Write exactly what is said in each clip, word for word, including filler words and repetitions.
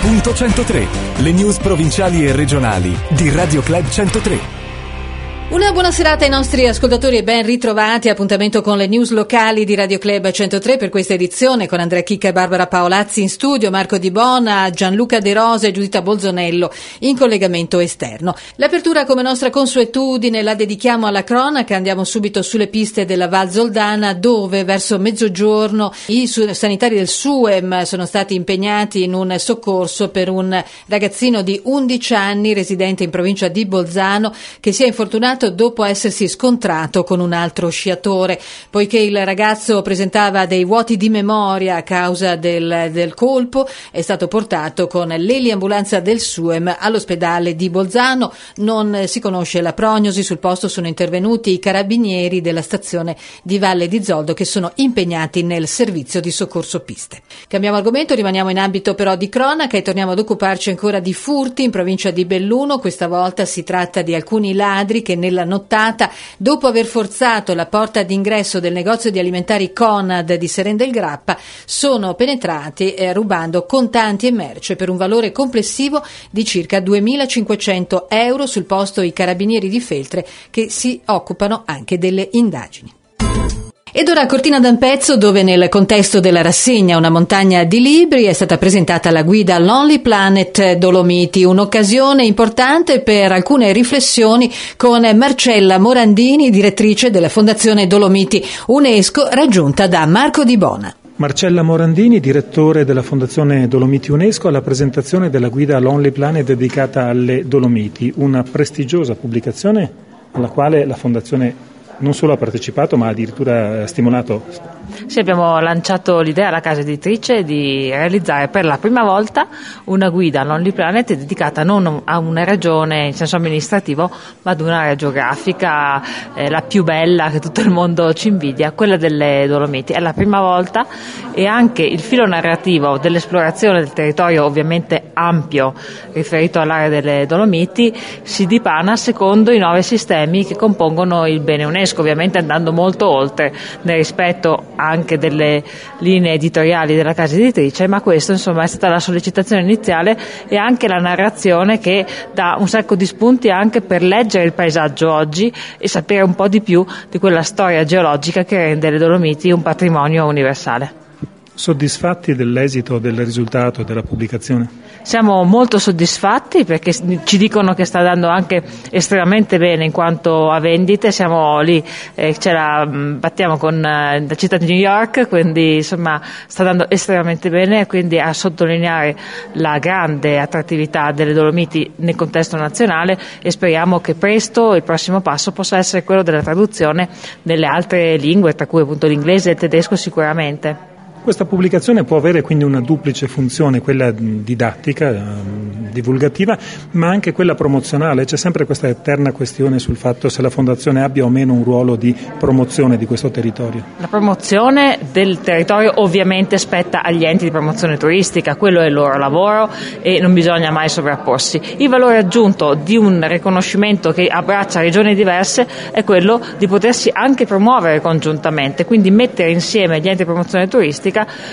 punto centotré, le news provinciali e regionali di Radio Club centotré. Una buona serata ai nostri ascoltatori e ben ritrovati. Appuntamento con le news locali di Radio Club centotré per questa edizione con Andrea Chicca e Barbara Paolazzi in studio, Marco Di Bona, Gianluca De Rosa e Giuditta Bolzonello in collegamento esterno. L'apertura, come nostra consuetudine, la dedichiamo alla cronaca. Andiamo subito sulle piste della Val Zoldana, dove verso mezzogiorno i sanitari del S U E M sono stati impegnati in un soccorso per un ragazzino di undici anni residente in provincia di Bolzano che si è infortunato dopo essersi scontrato con un altro sciatore. Poiché il ragazzo presentava dei vuoti di memoria a causa del, del colpo, è stato portato con l'eliambulanza del S U E M all'ospedale di Bolzano. Non si conosce la prognosi. Sul posto sono intervenuti i carabinieri della stazione di Valle di Zoldo che sono impegnati nel servizio di soccorso piste. Cambiamo argomento, rimaniamo in ambito però di cronaca e torniamo ad occuparci ancora di furti in provincia di Belluno. Questa volta si tratta di alcuni ladri che nella nottata, dopo aver forzato la porta d'ingresso del negozio di alimentari Conad di Seren del Grappa, sono penetrati eh, rubando contanti e merce per un valore complessivo di circa duemilacinquecento euro. Sul posto i carabinieri di Feltre che si occupano anche delle indagini. Ed ora a Cortina d'Ampezzo, dove nel contesto della rassegna Una montagna di libri è stata presentata la guida Lonely Planet Dolomiti, un'occasione importante per alcune riflessioni con Marcella Morandini, direttrice della Fondazione Dolomiti UNESCO, raggiunta da Marco Di Bona. Marcella Morandini, direttore della Fondazione Dolomiti UNESCO, alla presentazione della guida Lonely Planet dedicata alle Dolomiti, una prestigiosa pubblicazione alla quale la Fondazione non solo ha partecipato ma addirittura stimolato. Sì, abbiamo lanciato l'idea alla casa editrice di realizzare per la prima volta una guida Lonely Planet dedicata non a una regione in senso amministrativo ma ad un'area geografica, eh, la più bella che tutto il mondo ci invidia, quella delle Dolomiti. È la prima volta e anche il filo narrativo dell'esplorazione del territorio, ovviamente ampio, riferito all'area delle Dolomiti, si dipana secondo i nove sistemi che compongono il bene UNESCO, ovviamente andando molto oltre nel rispetto anche delle linee editoriali della casa editrice, ma questo insomma è stata la sollecitazione iniziale e anche la narrazione che dà un sacco di spunti anche per leggere il paesaggio oggi e sapere un po' di più di quella storia geologica che rende le Dolomiti un patrimonio universale. Soddisfatti dell'esito, del risultato della pubblicazione? Siamo molto soddisfatti perché ci dicono che sta andando anche estremamente bene in quanto a vendite. Siamo lì, eh, ce la battiamo con eh, la città di New York, quindi insomma sta andando estremamente bene, quindi a sottolineare la grande attrattività delle Dolomiti nel contesto nazionale e speriamo che presto il prossimo passo possa essere quello della traduzione nelle altre lingue, tra cui appunto l'inglese e il tedesco sicuramente. Questa pubblicazione può avere quindi una duplice funzione, quella didattica, eh, divulgativa, ma anche quella promozionale. C'è sempre questa eterna questione sul fatto se la Fondazione abbia o meno un ruolo di promozione di questo territorio. La promozione del territorio ovviamente spetta agli enti di promozione turistica, quello è il loro lavoro e non bisogna mai sovrapporsi. Il valore aggiunto di un riconoscimento che abbraccia regioni diverse è quello di potersi anche promuovere congiuntamente, quindi mettere insieme gli enti di promozione turistica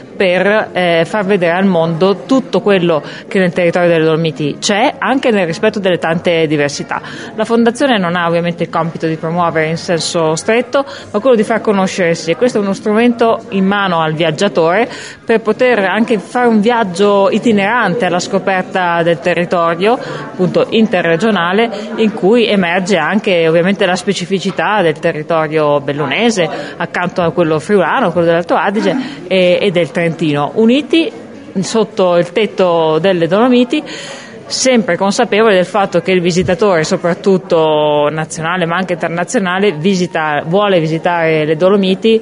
per eh, far vedere al mondo tutto quello che nel territorio delle Dolomiti c'è, anche nel rispetto delle tante diversità. La Fondazione non ha ovviamente il compito di promuovere in senso stretto, ma quello di far conoscere sé. Questo è uno strumento in mano al viaggiatore per poter anche fare un viaggio itinerante alla scoperta del territorio, appunto interregionale, in cui emerge anche ovviamente la specificità del territorio bellunese, accanto a quello friulano, quello dell'Alto Adige e e del Trentino, uniti sotto il tetto delle Dolomiti, sempre consapevole del fatto che il visitatore, soprattutto nazionale ma anche internazionale, visita, vuole visitare le Dolomiti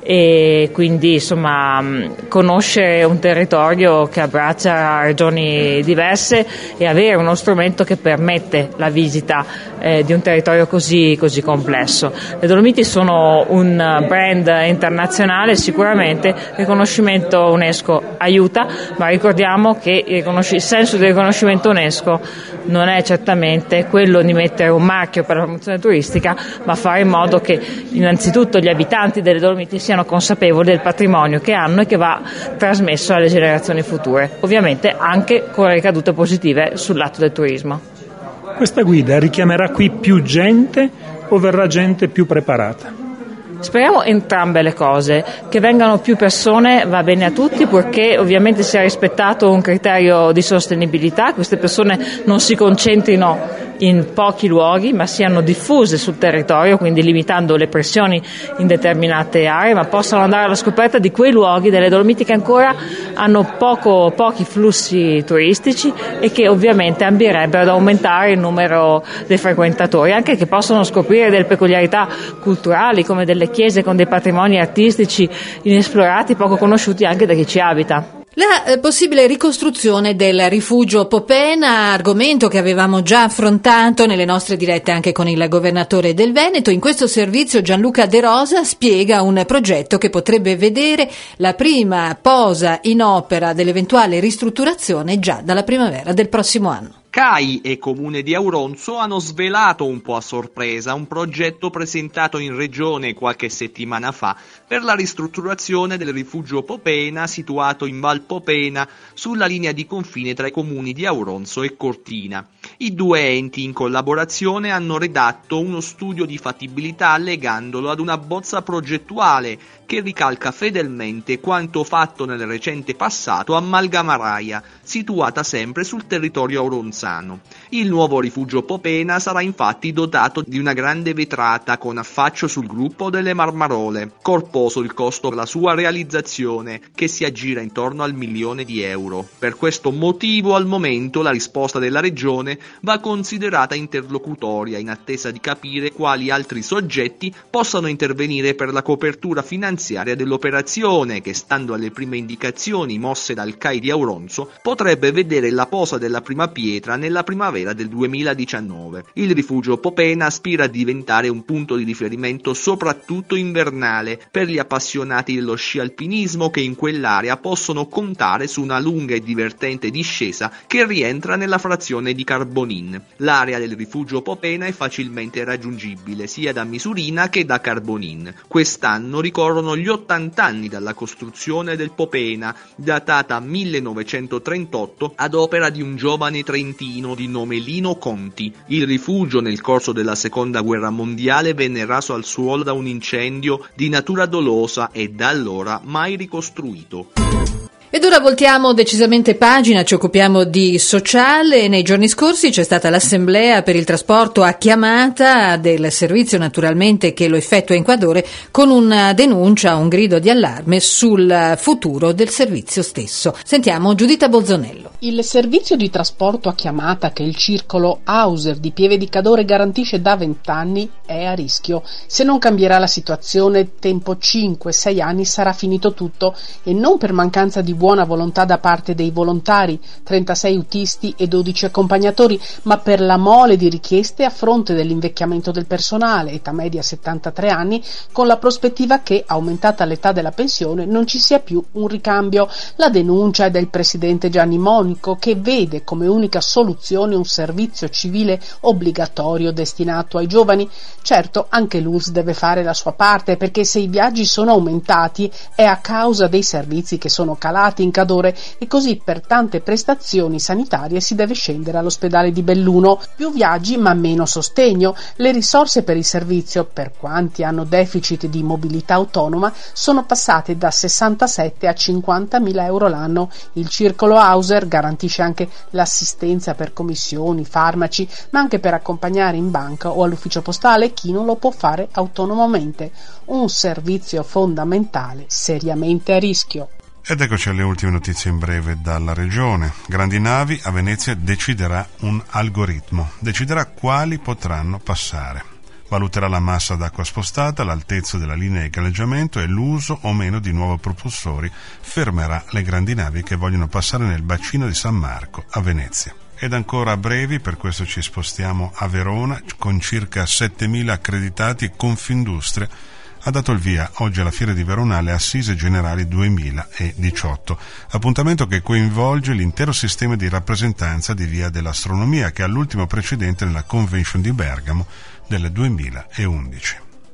e quindi insomma conoscere un territorio che abbraccia regioni diverse e avere uno strumento che permette la visita eh, di un territorio così, così complesso. Le Dolomiti sono un brand internazionale, sicuramente il riconoscimento UNESCO aiuta, ma ricordiamo che il, riconosci- il senso del riconoscimento UNESCO non è certamente quello di mettere un marchio per la promozione turistica, ma fare in modo che innanzitutto gli abitanti delle Dolomiti siano siano consapevoli del patrimonio che hanno e che va trasmesso alle generazioni future, ovviamente anche con ricadute positive sul lato del turismo. Questa guida richiamerà qui più gente o verrà gente più preparata? Speriamo entrambe le cose, che vengano più persone va bene a tutti, purché ovviamente sia rispettato un criterio di sostenibilità, queste persone non si concentrino in pochi luoghi ma siano diffuse sul territorio, quindi limitando le pressioni in determinate aree, ma possano andare alla scoperta di quei luoghi delle Dolomiti che ancora hanno poco, pochi flussi turistici e che ovviamente ambierebbero ad aumentare il numero dei frequentatori, anche che possono scoprire delle peculiarità culturali come delle chiese con dei patrimoni artistici inesplorati, poco conosciuti anche da chi ci abita. La eh, possibile ricostruzione del rifugio Popena, argomento che avevamo già affrontato nelle nostre dirette anche con il governatore del Veneto. In questo servizio Gianluca De Rosa spiega un progetto che potrebbe vedere la prima posa in opera dell'eventuale ristrutturazione già dalla primavera del prossimo anno. C A I e Comune di Auronzo hanno svelato un po' a sorpresa un progetto presentato in regione qualche settimana fa per la ristrutturazione del rifugio Popena situato in Val Popena sulla linea di confine tra i comuni di Auronzo e Cortina. I due enti in collaborazione hanno redatto uno studio di fattibilità legandolo ad una bozza progettuale che ricalca fedelmente quanto fatto nel recente passato a Malgamaraia, situata sempre sul territorio auronzano. Il nuovo rifugio Popena sarà infatti dotato di una grande vetrata con affaccio sul gruppo delle Marmarole. Corposo il costo per la sua realizzazione, che si aggira intorno al milione di euro. Per questo motivo al momento la risposta della regione va considerata interlocutoria in attesa di capire quali altri soggetti possano intervenire per la copertura finanziaria dell'operazione che, stando alle prime indicazioni mosse dal C A I di Auronzo, potrebbe vedere la posa della prima pietra nella primavera del duemiladiciannove. Il rifugio Popena aspira a diventare un punto di riferimento soprattutto invernale per gli appassionati dello sci alpinismo che in quell'area possono contare su una lunga e divertente discesa che rientra nella frazione di Carbonin. L'area del rifugio Popena è facilmente raggiungibile sia da Misurina che da Carbonin. Quest'anno ricorrono gli ottanta anni dalla costruzione del Popena, datata millenovecentotrentotto ad opera di un giovane trentino di nome Lino Conti. Il rifugio nel corso della seconda guerra mondiale venne raso al suolo da un incendio di natura dolosa e da allora mai ricostruito. Ed ora voltiamo decisamente pagina, ci occupiamo di sociale. Nei giorni scorsi c'è stata l'assemblea per il trasporto a chiamata del servizio, naturalmente, che lo effettua in Ecuador, con una denuncia, un grido di allarme sul futuro del servizio stesso. Sentiamo Giuditta Bolzonello. Il servizio di trasporto a chiamata che il circolo Auser di Pieve di Cadore garantisce da vent'anni è a rischio. Se non cambierà la situazione, tempo cinque sei anni sarà finito tutto, e non per mancanza di buona volontà da parte dei volontari, trentasei autisti e dodici accompagnatori, ma per la mole di richieste a fronte dell'invecchiamento del personale, età media settantatré anni, con la prospettiva che, aumentata l'età della pensione, non ci sia più un ricambio. La denuncia è del presidente Gianni Monico, che vede come unica soluzione un servizio civile obbligatorio destinato ai giovani. Certo, anche l'U L S S deve fare la sua parte, perché se i viaggi sono aumentati è a causa dei servizi che sono calati in Cadore, e così per tante prestazioni sanitarie si deve scendere all'ospedale di Belluno. Più viaggi ma meno sostegno. Le risorse per il servizio, per quanti hanno deficit di mobilità autonoma, sono passate da sessantasette a cinquantamila euro l'anno. Il circolo Auser garantisce anche l'assistenza per commissioni, farmaci, ma anche per accompagnare in banca o all'ufficio postale chi non lo può fare autonomamente. Un servizio fondamentale seriamente a rischio. Ed eccoci alle ultime notizie in breve dalla regione. Grandi navi, a Venezia deciderà un algoritmo, deciderà quali potranno passare. Valuterà la massa d'acqua spostata, l'altezza della linea di galleggiamento e l'uso o meno di nuovi propulsori. Fermerà le grandi navi che vogliono passare nel bacino di San Marco, a Venezia. Ed ancora a brevi, per questo ci spostiamo a Verona, con circa settemila accreditati. Confindustria ha dato il via oggi alla Fiera di Verona alle Assise Generali duemiladiciotto, appuntamento che coinvolge l'intero sistema di rappresentanza di Via dell'Astronomia, che ha l'ultimo precedente nella Convention di Bergamo del duemilaundici.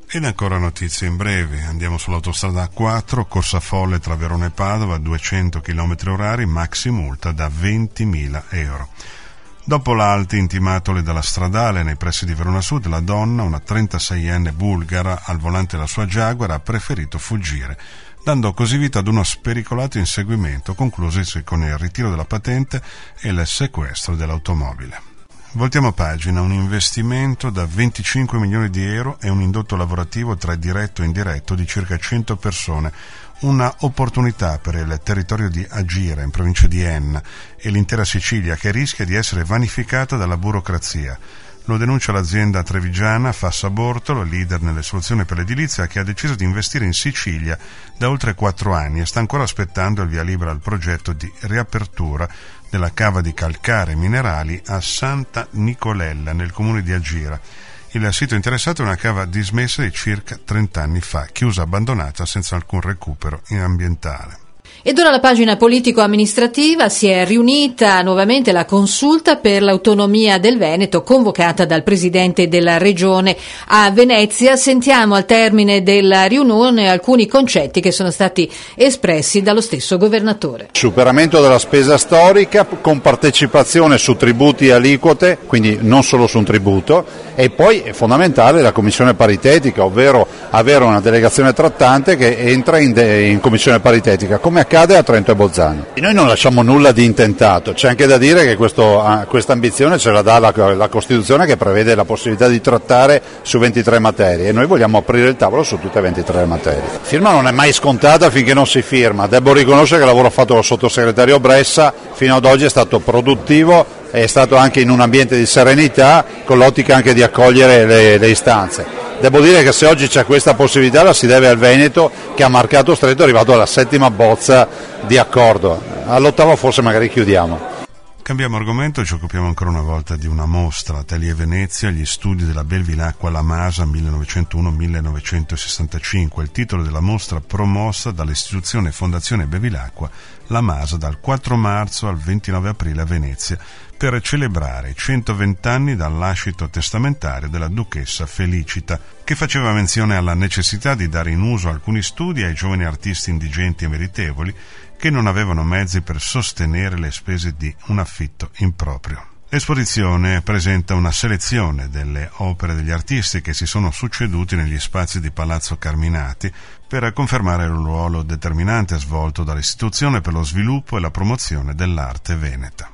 Ed ancora notizie in breve. Andiamo sull'autostrada A quattro, corsa folle tra Verona e Padova, duecento chilometri orari, maxi multa da ventimila euro. Dopo l'Alti intimatole dalla stradale nei pressi di Verona Sud, la donna, una trentaseienne bulgara, al volante della sua Jaguar, ha preferito fuggire, dando così vita ad uno spericolato inseguimento, conclusosi con il ritiro della patente e il sequestro dell'automobile. Voltiamo pagina. Un investimento da venticinque milioni di euro e un indotto lavorativo tra diretto e indiretto di circa cento persone. Una opportunità per il territorio di Agira, in provincia di Enna, e l'intera Sicilia, che rischia di essere vanificata dalla burocrazia. Lo denuncia l'azienda trevigiana Fassa Bortolo, leader nelle soluzioni per l'edilizia, che ha deciso di investire in Sicilia da oltre quattro anni e sta ancora aspettando il via libera al progetto di riapertura della cava di calcare minerali a Santa Nicolella, nel comune di Agira. Il sito interessato è una cava dismessa di circa trenta anni fa, chiusa abbandonata senza alcun recupero ambientale. Ed ora la pagina politico-amministrativa. Si è riunita nuovamente la consulta per l'autonomia del Veneto, convocata dal presidente della regione a Venezia. Sentiamo al termine della riunione alcuni concetti che sono stati espressi dallo stesso governatore. Superamento della spesa storica con partecipazione su tributi e aliquote, quindi non solo su un tributo, e poi è fondamentale la commissione paritetica, ovvero avere una delegazione trattante che entra in, de- in commissione paritetica, come accade a Trento e Bolzano. E noi non lasciamo nulla di intentato, c'è anche da dire che questo, questa ambizione ce la dà la, la Costituzione, che prevede la possibilità di trattare su ventitré materie, e noi vogliamo aprire il tavolo su tutte e ventitré materie. La firma non è mai scontata finché non si firma. Devo riconoscere che il lavoro fatto dal sottosegretario Bressa fino ad oggi è stato produttivo, è stato anche in un ambiente di serenità, con l'ottica anche di accogliere le, le istanze. Devo dire che se oggi c'è questa possibilità la si deve al Veneto, che ha marcato stretto, è arrivato alla settima bozza di accordo. All'ottavo forse magari chiudiamo. Cambiamo argomento e ci occupiamo ancora una volta di una mostra, Atelier Venezia, gli studi della Belvilacqua La Masa millenovecentouno millenovecentosessantacinque. Il titolo della mostra, promossa dall'istituzione Fondazione Belvilacqua La Masa dal quattro marzo al ventinove aprile a Venezia, per celebrare i centoventi anni dal lascito testamentario della duchessa Felicita, che faceva menzione alla necessità di dare in uso alcuni studi ai giovani artisti indigenti e meritevoli che non avevano mezzi per sostenere le spese di un affitto improprio. L'esposizione presenta una selezione delle opere degli artisti che si sono succeduti negli spazi di Palazzo Carminati per confermare il ruolo determinante svolto dall'istituzione per lo sviluppo e la promozione dell'arte veneta.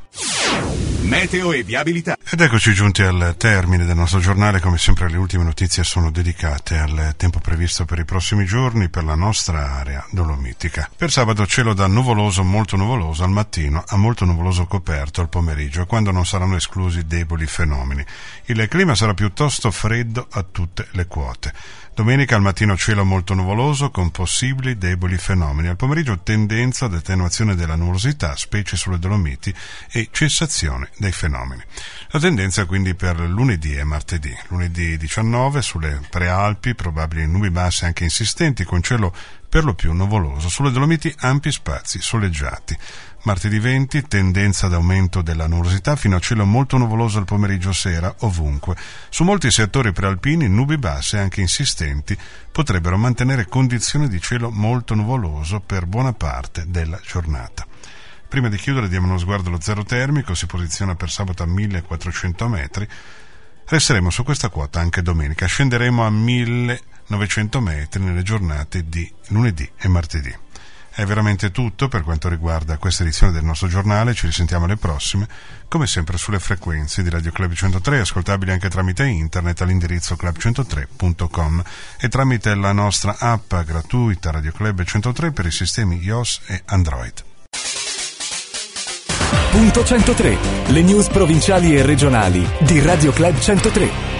Meteo e viabilità. Ed eccoci giunti al termine del nostro giornale. Come sempre le ultime notizie sono dedicate al tempo previsto per i prossimi giorni per la nostra area dolomitica. Per sabato cielo da nuvoloso, molto nuvoloso al mattino, a molto nuvoloso coperto al pomeriggio, quando non saranno esclusi deboli fenomeni. Il clima sarà piuttosto freddo a tutte le quote. Domenica al mattino cielo molto nuvoloso con possibili deboli fenomeni. Al pomeriggio tendenza ad attenuazione della nuvolosità, specie sulle Dolomiti, e cessazione dei fenomeni. La tendenza quindi per lunedì e martedì. Lunedì diciannove sulle prealpi probabili nubi basse anche insistenti con cielo per lo più nuvoloso. Sulle Dolomiti ampi spazi soleggiati. Martedì venti, tendenza ad aumento della nuvolosità fino a cielo molto nuvoloso al pomeriggio sera ovunque. Su molti settori prealpini nubi basse anche insistenti potrebbero mantenere condizioni di cielo molto nuvoloso per buona parte della giornata. Prima di chiudere diamo uno sguardo allo zero termico, si posiziona per sabato a millequattrocento metri. Resteremo su questa quota anche domenica, scenderemo a millenovecento metri nelle giornate di lunedì e martedì. È veramente tutto per quanto riguarda questa edizione del nostro giornale. Ci risentiamo alle prossime, come sempre sulle frequenze di Radio Club centotré, ascoltabili anche tramite internet all'indirizzo club centotré punto com e tramite la nostra app gratuita Radio Club centotré per i sistemi iOS e Android. Punto centotré, le news provinciali e regionali di Radio Club centotré.